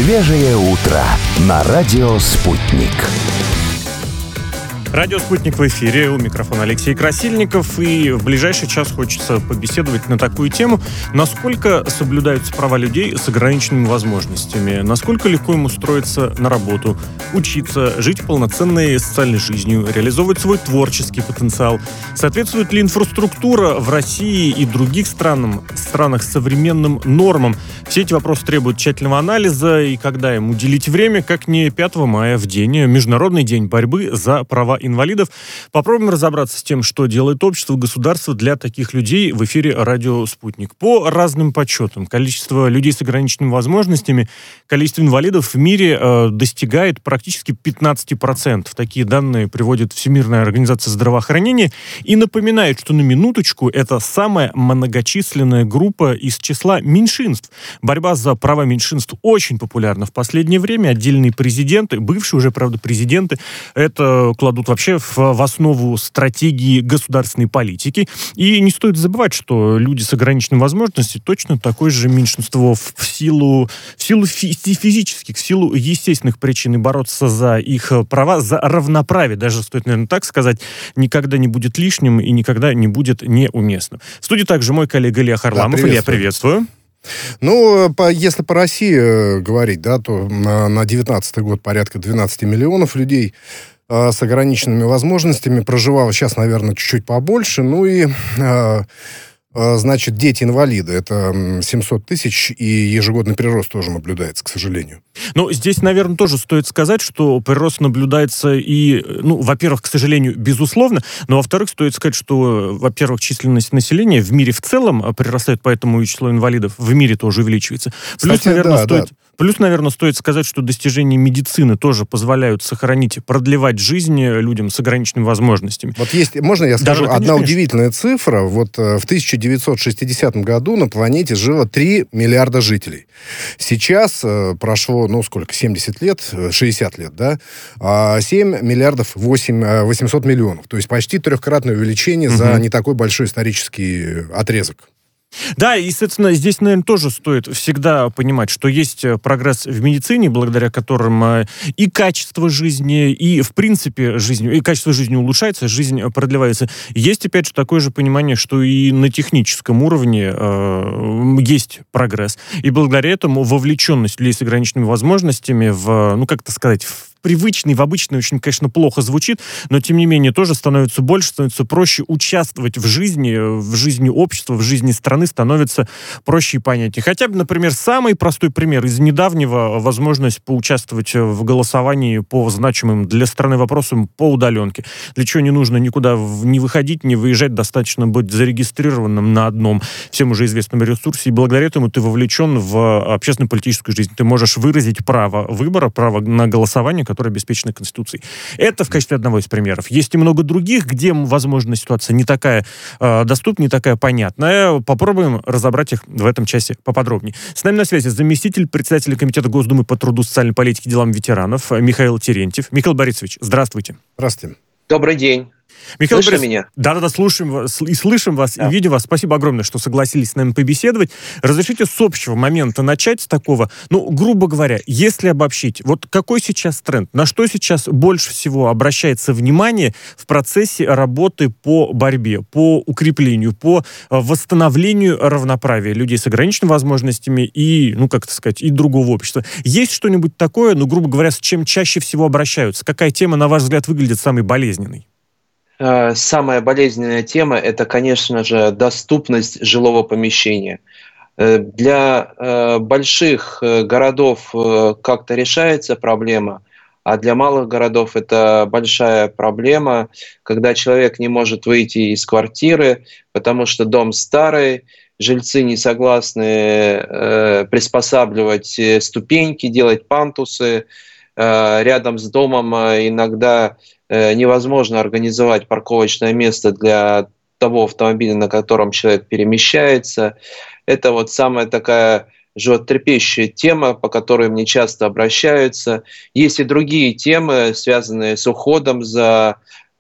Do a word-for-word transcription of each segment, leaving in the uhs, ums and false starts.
Свежее утро на радио «Спутник». Радио «Спутник» в эфире. У микрофона Алексей Красильников. И в ближайший час хочется побеседовать на такую тему. Насколько соблюдаются права людей с ограниченными возможностями? Насколько легко им устроиться на работу, учиться, жить полноценной социальной жизнью, реализовывать свой творческий потенциал? Соответствует ли инфраструктура в России и других странам, странах современным нормам? Все эти вопросы требуют тщательного анализа. И когда им уделить время, как не пятого мая, в день, Международный день борьбы за права инвалидов. Попробуем разобраться с тем, что делает общество, государство для таких людей в эфире радио «Спутник». По разным подсчетам, количество людей с ограниченными возможностями, количество инвалидов в мире э, достигает практически пятнадцать процентов. Такие данные приводит Всемирная организация здравоохранения и напоминает, что на минуточку это самая многочисленная группа из числа меньшинств. Борьба за права меньшинств очень популярна в последнее время. Отдельные президенты, бывшие уже, правда, президенты, это кладут вообще в, в основу стратегии государственной политики. И не стоит забывать, что люди с ограниченными возможностями точно такое же меньшинство в силу, в силу фи- физических, в силу естественных причин. И бороться за их права, за равноправие, даже стоит, наверное, так сказать, никогда не будет лишним и никогда не будет неуместным. В студии также мой коллега Илья Харламов. Да, Илья, приветствую. Ну, по, если по России э, говорить, да, то на, на девятнадцатый год порядка двенадцать миллионов людей э, с ограниченными возможностями проживало. Сейчас, наверное, чуть-чуть побольше. Ну и, э, э, значит, дети-инвалиды. Это семьсот тысяч, и ежегодный прирост тоже наблюдается, к сожалению. Ну, здесь, наверное, тоже стоит сказать, что прирост наблюдается и, ну, во-первых, к сожалению, безусловно, но, во-вторых, стоит сказать, что, во-первых, численность населения в мире в целом прирастает, поэтому и число инвалидов в мире тоже увеличивается. Плюс, Кстати, наверное, да, стоит... да. Плюс, наверное, стоит сказать, что достижения медицины тоже позволяют сохранить, продлевать жизнь людям с ограниченными возможностями. Вот есть, можно я скажу, да, одна конечно, удивительная цифра. Вот в тысяча девятьсот шестидесятом году на планете жило три миллиарда жителей. Сейчас э, прошло, ну, сколько, семьдесят лет, шестьдесят лет, да? А семь миллиардов восемьсот миллионов. То есть почти трехкратное увеличение угу. за не такой большой исторический отрезок. Да, и, соответственно, здесь, наверное, тоже стоит всегда понимать, что есть прогресс в медицине, благодаря которым и качество жизни, и, в принципе, жизнь, и качество жизни улучшается, жизнь продлевается. Есть, опять же, такое же понимание, что и на техническом уровне э, есть прогресс. И благодаря этому вовлеченность людей с ограниченными возможностями в, ну, как-то сказать, в привычный, в обычный, очень, конечно, плохо звучит, но, тем не менее, тоже становится больше, становится проще участвовать в жизни, в жизни общества, в жизни страны становится проще и понятнее. Хотя бы, например, самый простой пример из недавнего — возможность поучаствовать в голосовании по значимым для страны вопросам по удаленке. Для чего не нужно никуда не выходить, не выезжать, достаточно быть зарегистрированным на одном всем уже известном ресурсе, и благодаря этому ты вовлечен в общественно-политическую жизнь. Ты можешь выразить право выбора, право на голосование, которая обеспечена Конституцией. Это в качестве одного из примеров. Есть и много других, где, возможно, ситуация не такая э, доступна, не такая понятная. Попробуем разобрать их в этом часе поподробнее. С нами на связи заместитель председателя Комитета Госдумы по труду, социальной политике и делам ветеранов Михаил Терентьев. Михаил Борисович, здравствуйте. Здравствуйте. Добрый день. Михаил Слышите Борис... меня? Да-да-да, слушаем вас, и слышим вас, да. И видим вас. Спасибо огромное, что согласились с нами побеседовать. Разрешите с общего момента начать, с такого, ну, грубо говоря, если обобщить, вот какой сейчас тренд, на что сейчас больше всего обращается внимание в процессе работы по борьбе, по укреплению, по восстановлению равноправия людей с ограниченными возможностями и, ну, как это сказать, и другого общества? Есть что-нибудь такое, ну, грубо говоря, с чем чаще всего обращаются? Какая тема, на ваш взгляд, выглядит самой болезненной? Самая болезненная тема – это, конечно же, доступность жилого помещения. Для больших городов как-то решается проблема, а для малых городов это большая проблема, когда человек не может выйти из квартиры, потому что дом старый, жильцы не согласны приспосабливать ступеньки, делать пандусы. Рядом с домом иногда невозможно организовать парковочное место для того автомобиля, на котором человек перемещается. Это вот самая такая животрепещущая тема, по которой мне часто обращаются. Есть и другие темы, связанные с уходом за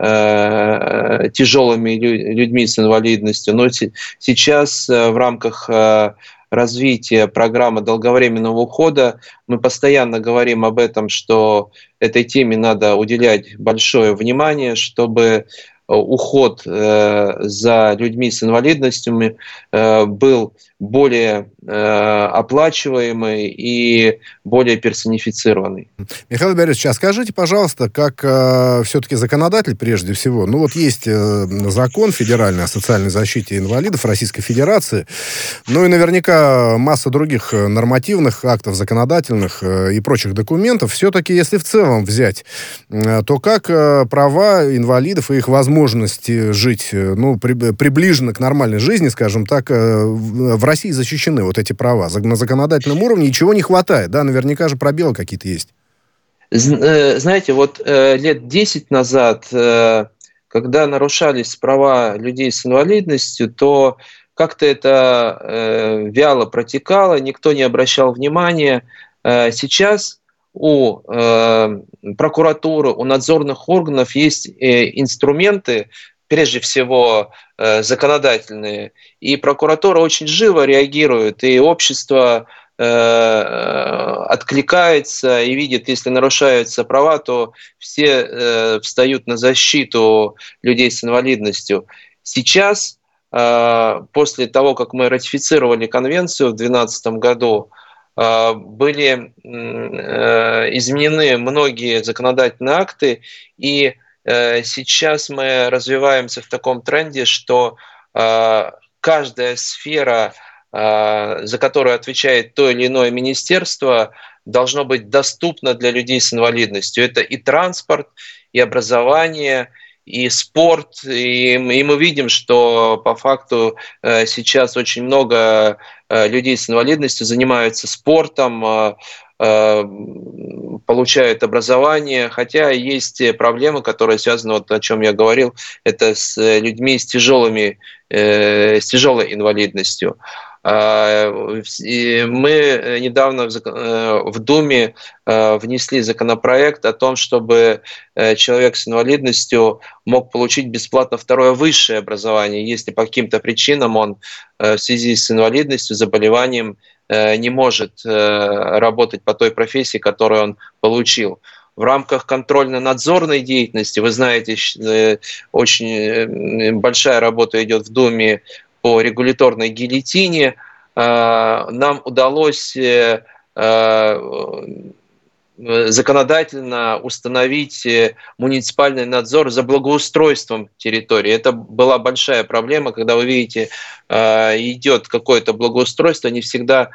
э, тяжелыми людьми с инвалидностью. Но сейчас в рамках развития программы долговременного ухода. Мы постоянно говорим об этом, что этой теме надо уделять большое внимание, чтобы уход за людьми с инвалидностями был более оплачиваемый и более персонифицированный. Михаил Борисович, а скажите, пожалуйста, как э, все-таки законодатель прежде всего, ну вот есть э, закон федеральный о социальной защите инвалидов Российской Федерации, ну и наверняка масса других нормативных актов, законодательных э, и прочих документов. Все-таки, если в целом взять, э, то как э, права инвалидов и их возможности жить, э, ну, при, приближенно к нормальной жизни, скажем так, э, в, в России защищены вот эти права? На законодательном уровне ничего не хватает, да? Наверняка же пробелы какие-то есть. Знаете, вот э, лет десять назад, э, когда нарушались права людей с инвалидностью, то как-то это э, вяло протекало, никто не обращал внимания. Э, сейчас у э, прокуратуры, у надзорных органов есть э, инструменты, прежде всего э, законодательные, и прокуратура очень живо реагирует, и общество откликается и видит, если нарушаются права, то все э, встают на защиту людей с инвалидностью. Сейчас, э, после того, как мы ратифицировали конвенцию в две тысячи двенадцатом году, э, были э, изменены многие законодательные акты, и э, сейчас мы развиваемся в таком тренде, что э, каждая сфера, за которую отвечает то или иное министерство, должно быть доступно для людей с инвалидностью. Это и транспорт, и образование, и спорт. И, и мы видим, что по факту сейчас очень много людей с инвалидностью занимаются спортом, получают образование, хотя есть проблемы, которые связаны, вот о чем я говорил, это с людьми с тяжелыми, с тяжелой инвалидностью. И мы недавно в Думе внесли законопроект о том, чтобы человек с инвалидностью мог получить бесплатно второе высшее образование, если по каким-то причинам он в связи с инвалидностью, заболеванием не может работать по той профессии, которую он получил. В рамках контрольно-надзорной деятельности, вы знаете, очень большая работа идет в Думе по регуляторной гильотине. Нам удалось законодательно установить муниципальный надзор за благоустройством территории. Это была большая проблема, когда вы видите, идет какое-то благоустройство, не всегда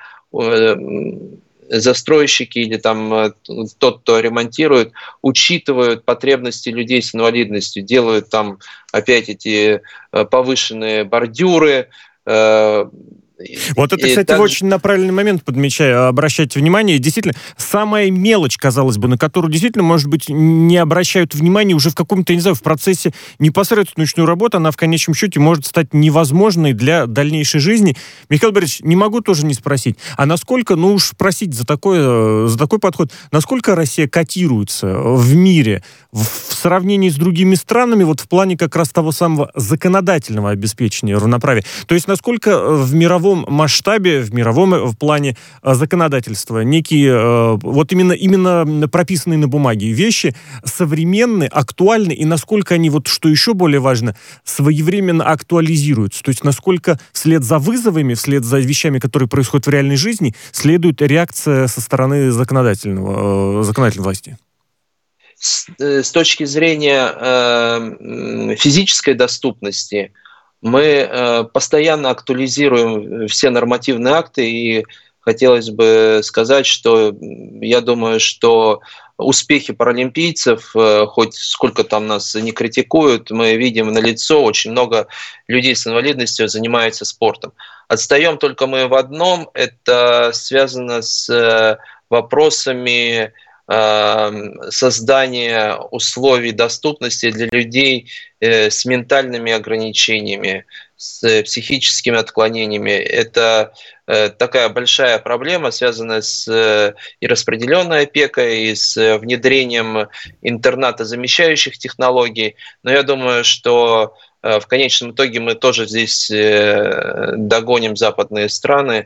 застройщики или там тот, кто ремонтирует, учитывают потребности людей с инвалидностью, делают там опять эти повышенные бордюры. Вот это, кстати, также... вы очень на правильный момент подмечаю, обращайте внимание. Действительно, самая мелочь, казалось бы, на которую действительно, может быть, не обращают внимания уже в каком-то, не знаю, в процессе непосредственно научной работы, она в конечном счете может стать невозможной для дальнейшей жизни. Михаил Борисович, не могу тоже не спросить, а насколько, ну уж спросить за такой, за такой подход, насколько Россия котируется в мире в сравнении с другими странами, вот в плане как раз того самого законодательного обеспечения равноправия? То есть насколько в мировом масштабе, в мировом в плане законодательства некие вот именно, именно прописанные на бумаге вещи современные, актуальны, и насколько они, вот что еще более важно, своевременно актуализируются. То есть насколько вслед за вызовами, вслед за вещами, которые происходят в реальной жизни, следует реакция со стороны законодательного, законодательной власти. С, с точки зрения э, физической доступности, мы э, постоянно актуализируем все нормативные акты, и хотелось бы сказать, что я думаю, что успехи паралимпийцев, э, хоть сколько там нас не критикуют, мы видим налицо, очень много людей с инвалидностью занимаются спортом. Отстаем только мы в одном, это связано с э, вопросами создания условий доступности для людей с ментальными ограничениями, с психическими отклонениями. Это такая большая проблема, связанная с и распределенной опекой, и с внедрением интернатозамещающих технологий. Но я думаю, что в конечном итоге мы тоже здесь догоним западные страны.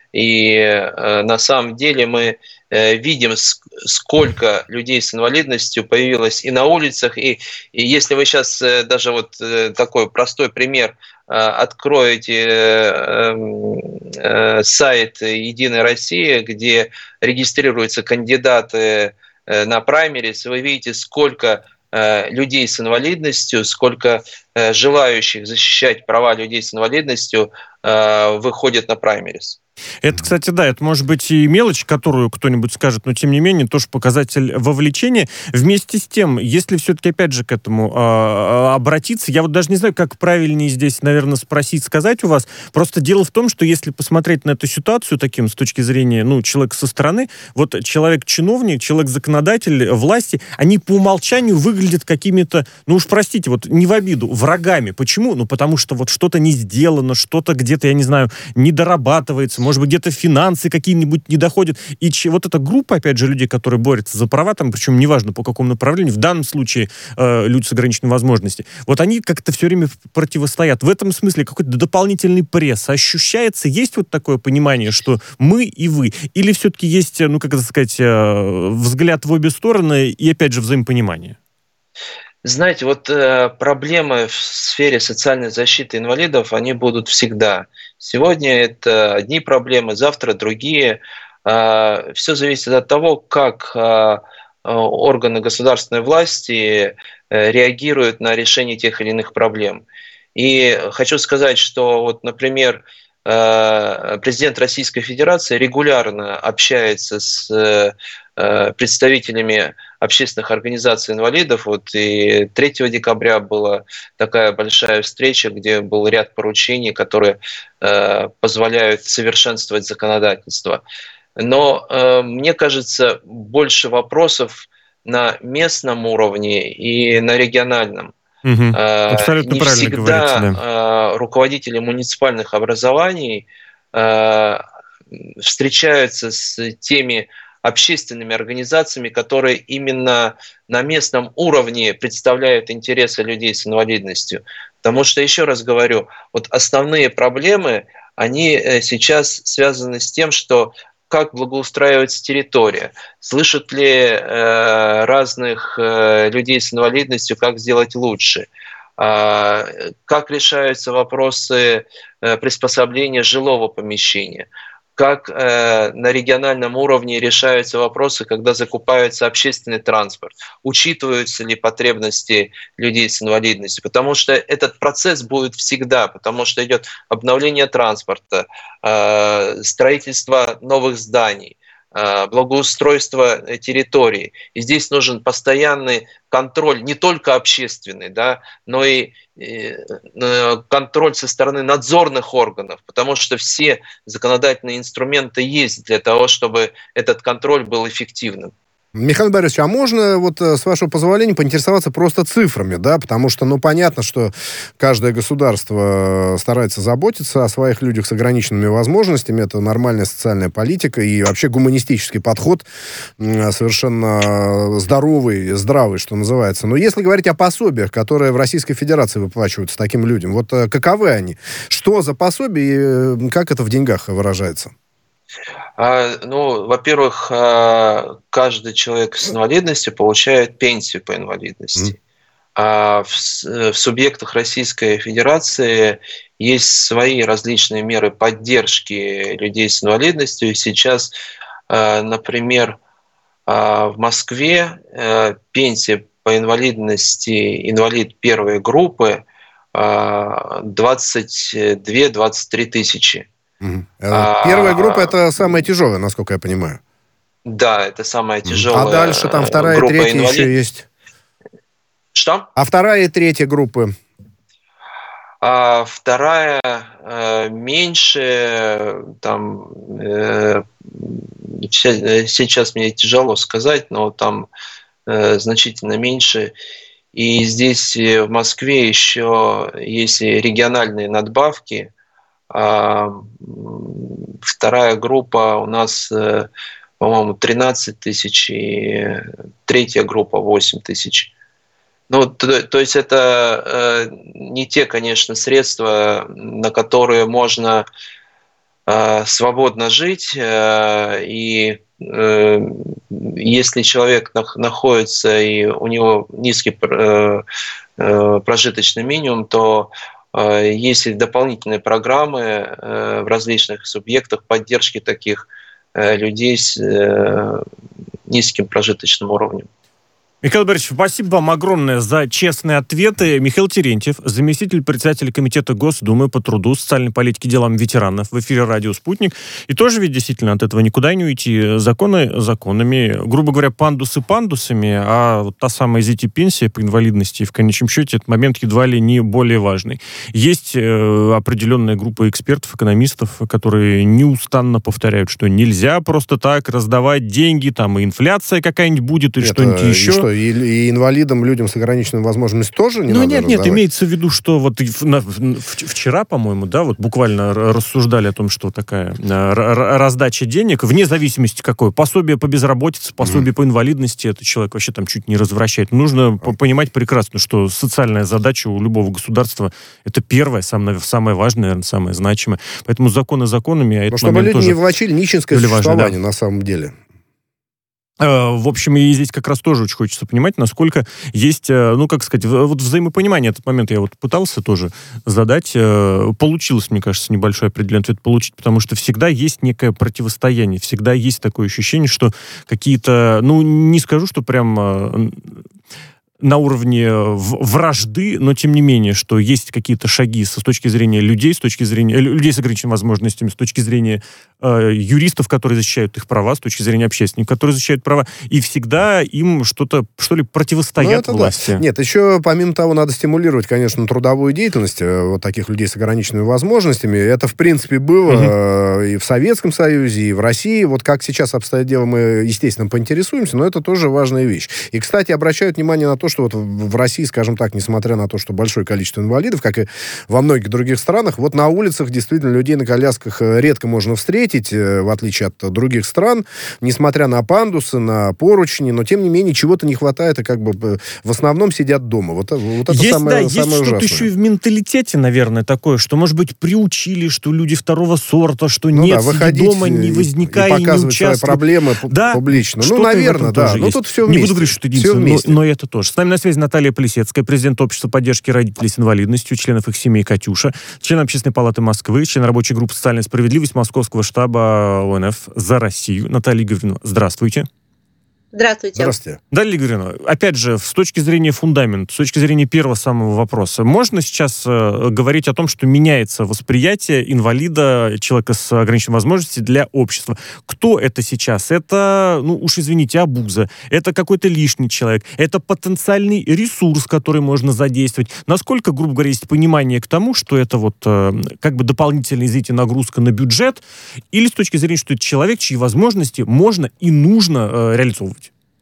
И э, на самом деле мы э, видим, сколько людей с инвалидностью появилось и на улицах. И, и если вы сейчас э, даже вот э, такой простой пример э, откроете э, э, сайт «Единой России», где регистрируются кандидаты э, на праймерис, вы видите, сколько э, людей с инвалидностью, сколько э, желающих защищать права людей с инвалидностью э, выходит на праймерис. Это, кстати, да, это может быть и мелочь, которую кто-нибудь скажет, но, тем не менее, тоже показатель вовлечения. Вместе с тем, если все-таки, опять же, к этому э, обратиться, я вот даже не знаю, как правильнее здесь, наверное, спросить, сказать у вас. Просто дело в том, что если посмотреть на эту ситуацию таким, с точки зрения, ну, человека со стороны, вот человек-чиновник, человек-законодатель, власти, они по умолчанию выглядят какими-то, ну уж простите, вот не в обиду, врагами. Почему? Ну, потому что вот что-то не сделано, что-то где-то, я не знаю, не дорабатывается, может быть, где-то финансы какие-нибудь не доходят. И че, вот эта группа, опять же, людей, которые борются за права, там, причем неважно по какому направлению, в данном случае э, люди с ограниченными возможностями, вот они как-то все время противостоят. В этом смысле какой-то дополнительный пресс ощущается? Есть вот такое понимание, что мы и вы? Или все-таки есть, ну, как это сказать, э, взгляд в обе стороны и, опять же, взаимопонимание? Знаете, вот э, проблемы в сфере социальной защиты инвалидов, они будут всегда. Сегодня это одни проблемы, завтра другие. Э, все зависит от того, как э, органы государственной власти э, реагируют на решение тех или иных проблем. И хочу сказать, что, вот, например, э, президент Российской Федерации регулярно общается с э, представителями общественных организаций инвалидов. Вот и третьего декабря была такая большая встреча, где был ряд поручений, которые э, позволяют совершенствовать законодательство. Но э, мне кажется, больше вопросов на местном уровне и на региональном. Угу. Абсолютно Не правильно всегда говорите, да. руководители муниципальных образований э, встречаются с теми общественными организациями, которые именно на местном уровне представляют интересы людей с инвалидностью. Потому что, еще раз говорю, вот основные проблемы, они сейчас связаны с тем, что как благоустраивается территория, слышат ли э, разных э, людей с инвалидностью, как сделать лучше, э, как решаются вопросы э, приспособления жилого помещения, как э, на региональном уровне решаются вопросы, когда закупается общественный транспорт, учитываются ли потребности людей с инвалидностью, потому что этот процесс будет всегда, потому что идет обновление транспорта, э, строительство новых зданий, э, благоустройство территории. И здесь нужен постоянный контроль, не только общественный, да, но и контроль со стороны надзорных органов, потому что все законодательные инструменты есть для того, чтобы этот контроль был эффективным. Михаил Борисович, а можно, вот, с вашего позволения, поинтересоваться просто цифрами, да, потому что, ну, понятно, что каждое государство старается заботиться о своих людях с ограниченными возможностями, это нормальная социальная политика и вообще гуманистический подход, совершенно здоровый, здравый, что называется. Но если говорить о пособиях, которые в Российской Федерации выплачиваются таким людям, вот каковы они? Что за пособие и как это в деньгах выражается? Ну, во-первых, каждый человек с инвалидностью получает пенсию по инвалидности. Mm. А в, в субъектах Российской Федерации есть свои различные меры поддержки людей с инвалидностью. И сейчас, например, в Москве пенсия по инвалидности инвалид первой группы двадцать две - двадцать три тысячи. Угу. Первая группа — это самая тяжелая, насколько я понимаю. Да, это самая тяжелая. А дальше там вторая и третья инвалид... еще есть. Что? А вторая и третья группы? А вторая э, меньше, там э, сейчас мне тяжело сказать, но там э, значительно меньше. И здесь в Москве еще есть региональные надбавки. А вторая группа у нас, по-моему, тринадцать тысяч, и третья группа восемь тысяч. Ну, то, то есть это э, не те, конечно, средства, на которые можно свободно жить, и если человек находится и у него низкий прожиточный минимум, то есть дополнительные программы в различных субъектах поддержки таких людей с низким прожиточным уровнем. Михаил Борисович, спасибо вам огромное за честные ответы. Михаил Терентьев, заместитель председателя Комитета Госдумы по труду, социальной политике, делам ветеранов, в эфире радио «Спутник». И тоже ведь действительно от этого никуда не уйти. Законы законами, грубо говоря, пандусы пандусами, а вот та самая зет-пенсия по инвалидности, в конечном счете, этот момент едва ли не более важный. Есть э, определенная группа экспертов, экономистов, которые неустанно повторяют, что нельзя просто так раздавать деньги, там и инфляция какая-нибудь будет, и что-нибудь еще. И, и инвалидам, людям с ограниченными возможностями тоже не ну, надо нет, раздавать? нет, имеется в виду, что вот на, вчера, по-моему, да, вот буквально рассуждали о том, что такая раздача денег, вне зависимости какой, пособие по безработице, пособие mm. по инвалидности, это человек вообще там чуть не развращает. Нужно mm. понимать прекрасно, что социальная задача у любого государства это первое, самое, самое важное, наверное, самое значимое. Поэтому законы законами, а это чтобы люди тоже не влачили нищенское существование, важно, да. на самом деле. В общем, и здесь как раз тоже очень хочется понимать, насколько есть, ну, как сказать, вот взаимопонимание. Этот момент я вот пытался тоже задать. Получилось, мне кажется, небольшой определенный ответ получить, потому что всегда есть некое противостояние, всегда есть такое ощущение, что какие-то, ну, не скажу, что прям на уровне вражды, но тем не менее, что есть какие-то шаги с точки зрения людей, с точки зрения людей с ограниченными возможностями, с точки зрения э, юристов, которые защищают их права, с точки зрения общественников, которые защищают права, и всегда им что-то, что ли, противостоят ну, власти. Да. Нет, еще помимо того, надо стимулировать, конечно, трудовую деятельность вот таких людей с ограниченными возможностями. Это, в принципе, было угу. и в Советском Союзе, и в России. Вот как сейчас обстоят дела, мы, естественно, поинтересуемся, но это тоже важная вещь. И, кстати, обращают внимание на то, что вот в России, скажем так, несмотря на то, что большое количество инвалидов, как и во многих других странах, вот на улицах действительно людей на колясках редко можно встретить, в отличие от других стран, несмотря на пандусы, на поручни, но тем не менее чего-то не хватает, и как бы в основном сидят дома. Вот, вот это есть, самое, да, самое есть ужасное. Есть что-то еще и в менталитете, наверное, такое, что, может быть, приучили, что люди второго сорта, что ну, нет, да, сиди дома, не возникай, и показывать не участвуй. свои проблемы да, публично. Ну, наверное, да. Ну, тут все вместе. Не буду говорить, что единственное, но, но это тоже. С нами на связи Наталья Плесецкая, президент общества поддержки родителей с инвалидностью, членов их семей «Катюша», член Общественной палаты Москвы, член рабочей группы «Социальная справедливость» Московского штаба О Н Ф «За Россию». Наталья Игоревна, здравствуйте. Здравствуйте. Здравствуйте. Далее, Игоревна, опять же, с точки зрения фундамента, с точки зрения первого самого вопроса, можно сейчас э, говорить о том, что меняется восприятие инвалида, человека с ограниченными возможностями для общества? Кто это сейчас? Это, ну уж извините, абуза, это какой-то лишний человек, это потенциальный ресурс, который можно задействовать. Насколько, грубо говоря, есть понимание к тому, что это вот э, как бы дополнительная, извините, нагрузка на бюджет, или с точки зрения, что это человек, чьи возможности можно и нужно э, реализовывать?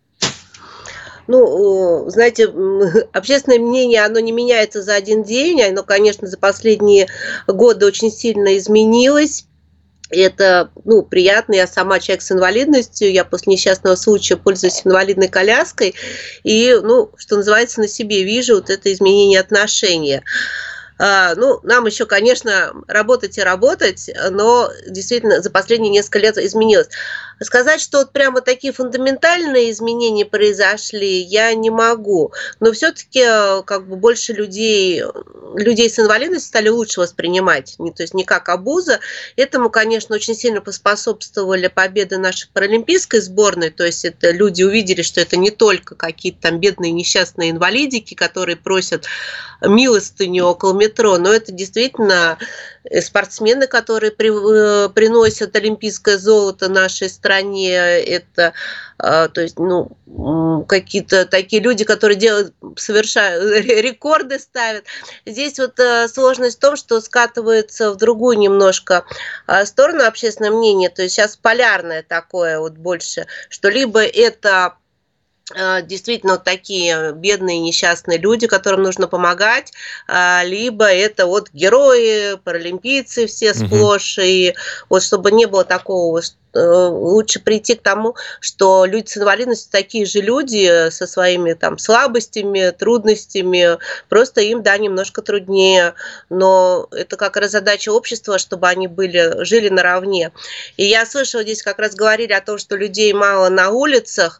Ну, знаете, общественное мнение, оно не меняется за один день, оно, конечно, за последние годы очень сильно изменилось. Это, ну, приятно. Я сама человек с инвалидностью, я после несчастного случая пользуюсь инвалидной коляской, и, ну, что называется, на себе вижу вот это изменение отношения. А, ну, нам еще, конечно, работать и работать, но действительно за последние несколько лет изменилось. Сказать, что вот прямо такие фундаментальные изменения произошли, я не могу. Но все-таки как бы больше людей, людей с инвалидностью стали лучше воспринимать, не, то есть не как абуза. Этому, конечно, очень сильно поспособствовали победы нашей паралимпийской сборной. То есть это люди увидели, что это не только какие-то там бедные несчастные инвалидики, которые просят милостыню около метро, но это действительно спортсмены, которые при, приносят олимпийское золото нашей стране, это то есть, ну, какие-то такие люди, которые делают, совершают рекорды, ставят. Здесь вот сложность в том, что скатывается в другую немножко сторону общественное мнение, то есть сейчас полярное такое вот больше, что либо это действительно вот такие бедные несчастные люди, которым нужно помогать, либо это вот герои, паралимпийцы все сплошь, угу. И вот чтобы не было такого, лучше прийти к тому, что люди с инвалидностью такие же люди со своими там слабостями, трудностями, просто им, да, немножко труднее, но это как раз задача общества, чтобы они были, жили наравне. И я слышала, здесь как раз говорили о том, что людей мало на улицах.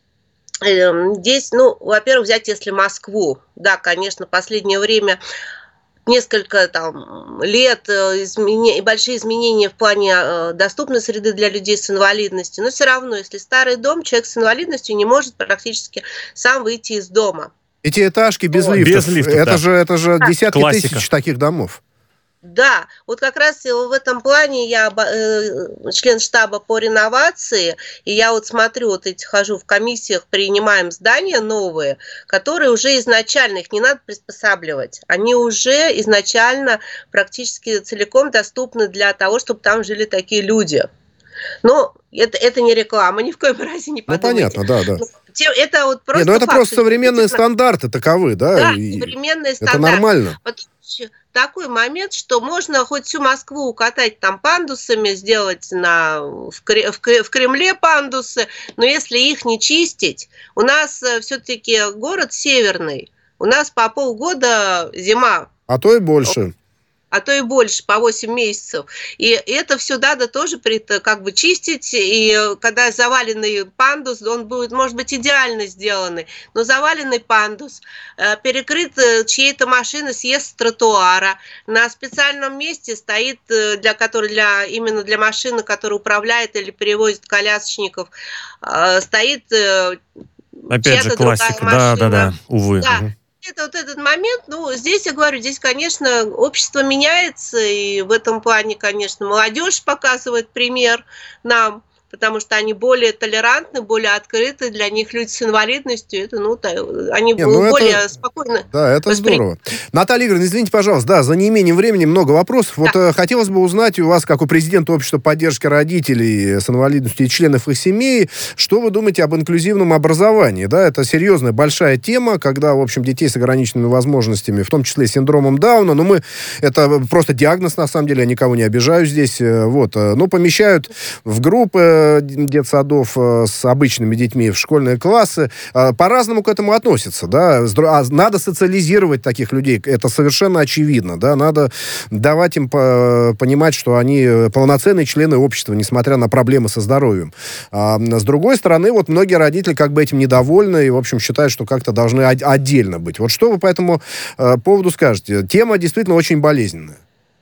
Здесь, ну, во-первых, взять, если Москву, да, конечно, в последнее время несколько там лет измене... большие изменения в плане доступной среды для людей с инвалидностью, но все равно, если старый дом, человек с инвалидностью не может практически сам выйти из дома. Эти этажки без вот. лифтов, без лифтов это, да. же, это же да. десятки Классика. Тысяч таких домов. Да, вот как раз в этом плане я э, член штаба по реновации, и я вот смотрю, вот эти хожу в комиссиях, принимаем здания новые, которые уже изначально, их не надо приспосабливать, они уже изначально практически целиком доступны для того, чтобы там жили такие люди. Но это, это не реклама, ни в коем разе не подумайте. Ну, понятно, да, да. Это вот просто Нет, ну это факт. Просто современные стандарты таковы, да? Да, и современные стандарты. Это нормально. Такой момент, что можно хоть всю Москву укатать там пандусами, сделать на, в, в, в Кремле пандусы, но если их не чистить, у нас все-таки город северный, у нас по полгода зима. А то и больше. А то и больше, по восемь месяцев. И это все надо тоже как бы чистить, и когда заваленный пандус, он будет, может быть, идеально сделанный, но заваленный пандус, перекрыт чьей-то машины, съезд с тротуара, на специальном месте стоит, для, который, для, именно для машины, которая управляет или перевозит колясочников, стоит опять же классика, да, да, да, увы. Да. Это вот этот момент, ну, здесь, я говорю, здесь, конечно, общество меняется, и в этом плане, конечно, молодежь показывает пример нам, потому что они более толерантны, более открыты, для них люди с инвалидностью, это, ну, они Не, ну более это, спокойно. Да, это воспри... здорово. Наталья Игоревна, извините, пожалуйста, да, за неимением времени много вопросов. Да. Вот э, хотелось бы узнать у вас, как у президента общества поддержки родителей с инвалидностью и членов их семей, что вы думаете об инклюзивном образовании? Да, это серьезная, большая тема, когда, в общем, детей с ограниченными возможностями, в том числе синдромом Дауна, но мы, это просто диагноз, на самом деле, я никого не обижаю здесь, вот, ну, помещают в группы детсадов с обычными детьми в школьные классы, по-разному к этому относятся, да, надо социализировать таких людей, это совершенно очевидно, да, надо давать им понимать, что они полноценные члены общества, несмотря на проблемы со здоровьем. А с другой стороны, вот многие родители как бы этим недовольны и, в общем, считают, что как-то должны отдельно быть. Вот что вы по этому поводу скажете? Тема действительно очень болезненная.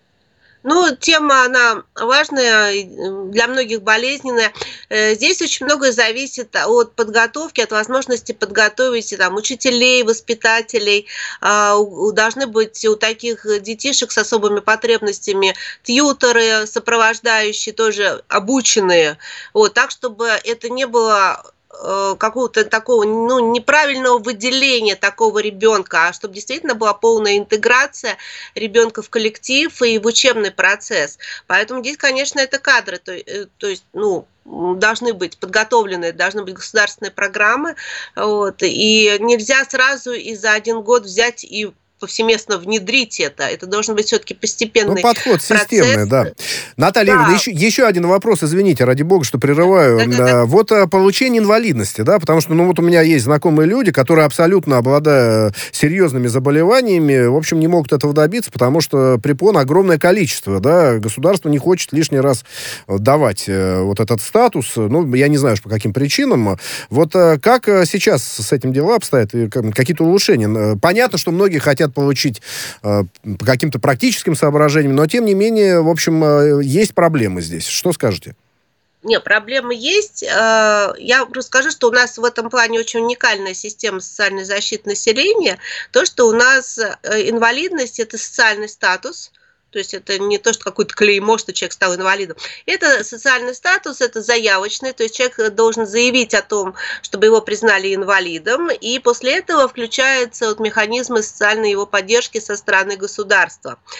Ну, тема, она важная, для многих болезненная. Здесь очень многое зависит от подготовки, от возможности подготовить там, учителей, воспитателей. Должны быть у таких детишек с особыми потребностями тьюторы, сопровождающие, тоже обученные. Вот, так, чтобы это не было какого-то такого, ну, неправильного выделения такого ребенка, а чтобы действительно была полная интеграция ребенка в коллектив и в учебный процесс. Поэтому здесь, конечно, это кадры, то, то есть, ну, должны быть подготовлены, должны быть государственные программы, вот, и нельзя сразу и за один год взять и повсеместно внедрить это. Это должен быть все-таки постепенный ну, подход процесс. Системный, да. Наталья да. Игоревна, еще, еще один вопрос, извините, ради бога, что прерываю. Да, да, да. Вот получение инвалидности, да, потому что, ну, вот у меня есть знакомые люди, которые абсолютно, обладая серьезными заболеваниями, в общем, не могут этого добиться, потому что препон огромное количество, да, государство не хочет лишний раз давать вот этот статус, ну, я не знаю, по каким причинам. Вот как сейчас с этим дела обстоят, какие-то улучшения? Понятно, что многие хотят получить э, по каким-то практическим соображениям, но, тем не менее, в общем, э, есть проблемы здесь. Что скажете? Нет, проблемы есть. Я расскажу, что у нас в этом плане очень уникальная система социальной защиты населения. То, что у нас инвалидность – это социальный статус. То есть это не то, что какое-то клеймо, что человек стал инвалидом. Это социальный статус, это заявочный, то есть человек должен заявить о том, чтобы его признали инвалидом, и после этого включаются вот механизмы социальной его поддержки со стороны государства.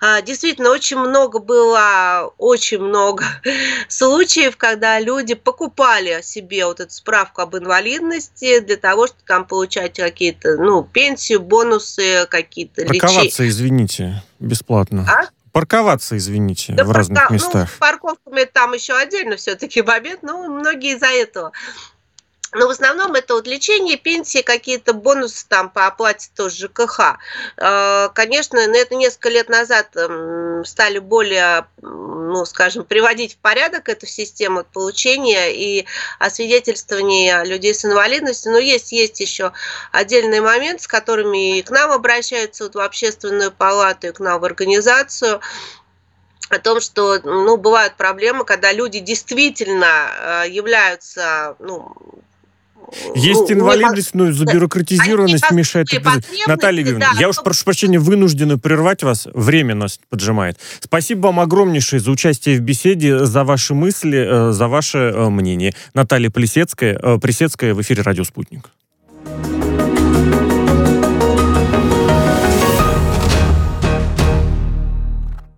Действительно, очень много было, очень много случаев, когда люди покупали себе вот эту справку об инвалидности для того, чтобы там получать какие-то, ну, пенсию, бонусы, какие-то лечения. Парковаться, извините, бесплатно. А? Парковаться, извините, да в разных парка... местах. Ну, с парковками там еще отдельно все-таки момент, но многие из-за этого. Но в основном это вот лечение, пенсии, какие-то бонусы там по оплате тоже ЖКХ. Конечно, на это несколько лет назад стали более, ну, скажем, приводить в порядок эту систему получения и освидетельствования людей с инвалидностью. Но есть, есть еще отдельный момент, с которыми и к нам обращаются вот в общественную палату, и к нам в организацию, о том, что, ну, бывают проблемы, когда люди действительно являются, ну, Есть ну, инвалидность, но забюрократизированность мешает. Наталья Юрьевна, да, я уж прошу прощения, вынуждена прервать вас. Время нас поджимает. Спасибо вам огромнейшее за участие в беседе, за ваши мысли, за ваше мнение. Наталья Плесецкая, Плесецкая в эфире «Радио Спутник».